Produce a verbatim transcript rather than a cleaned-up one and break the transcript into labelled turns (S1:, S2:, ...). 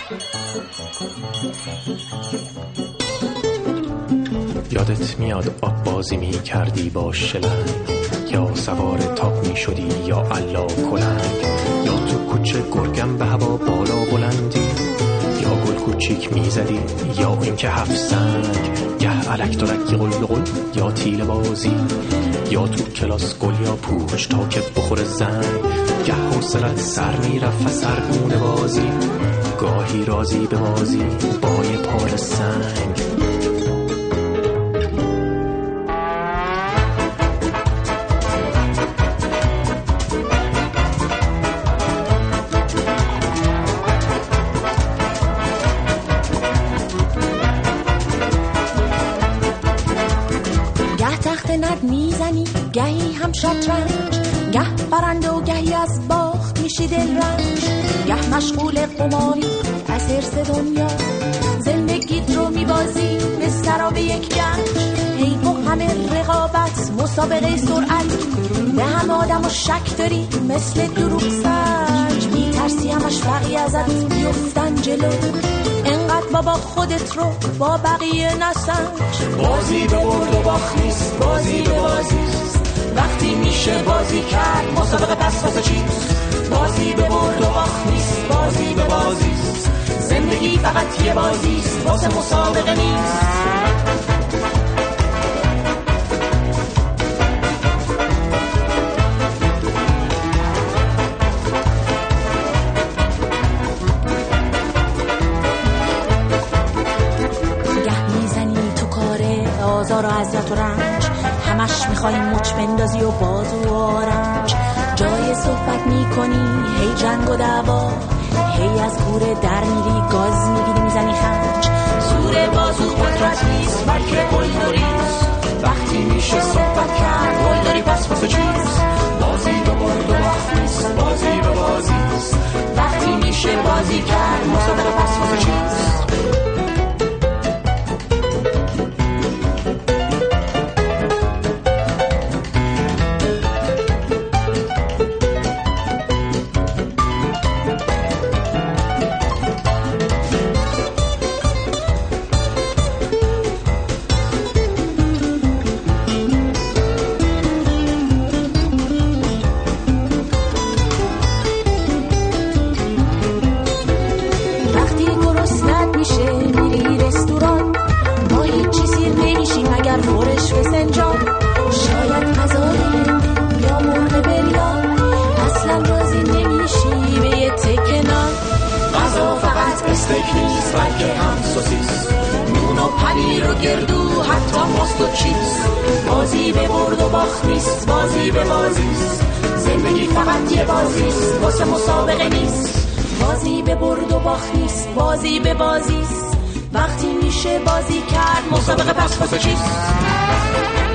S1: یادت میاد آب بازی می کردی با شلنگ، یا سوار تاپ می شدی یا علا کلنگ، یا تو کوچه گرگم به هوا بالا بلندی، یا گل کوچیک می زدی یا اینکه هفت سنگ، گه علک درک قل قل یا تیل بازی، یا تو کلاس گل یا پوش تا که بخور زنگ، گه حوصلت سر می رفت سرگونه بازی، گاهی رازی به بازی با یه پار سنگ.
S2: گهی هم شطرنج، گه برنده و گهی از باخت میشی دل رنج، گه مشغول قماری از حرص دنیا، زندگیت رو میبازی مثل را به یک گنج، هی با همه رقابت مسابقه سرعت، به همه آدم و شک داری مثل دروغ سنج، میترسی همش بقیه ازت بیفتن جلو، انقدر بابا خودت رو با بقیه نسنج.
S3: بازی به برد و باخت نیست، بازی به بازیست، وقتی میشه بازی کرد مسابقه پس واسه چیست، بازی به برد و باخت نیست، بازی به بازیست، زندگی فقط یه بازیست واسه مسابقه نیست.
S2: آزار و عزت و رنج، همش میخوایی مچ بندازی و بازو و آرنج، جای صحبت میکنی هی جنگ و دعوا، هی از کوره در میری گاز میگیری میزنی خنج،
S3: زور بازو قدرت نیست بلکه قلدریست، وقتی میشه صحبت کرد قلدری پس واسه چیست، بازی به برد و باخت نیست، بازی به بازیست، وقتی میشه بازی کرد مسابقه پس واسه چیست. بازی به برد و باخت نیست، بازی به بازیست، زندگی فقط یه بازیست واسه مسابقه نیست، بازی به برد و باخت نیست، بازی به بازیست، وقتی میشه بازی کرد مسابقه پس واسه چیست.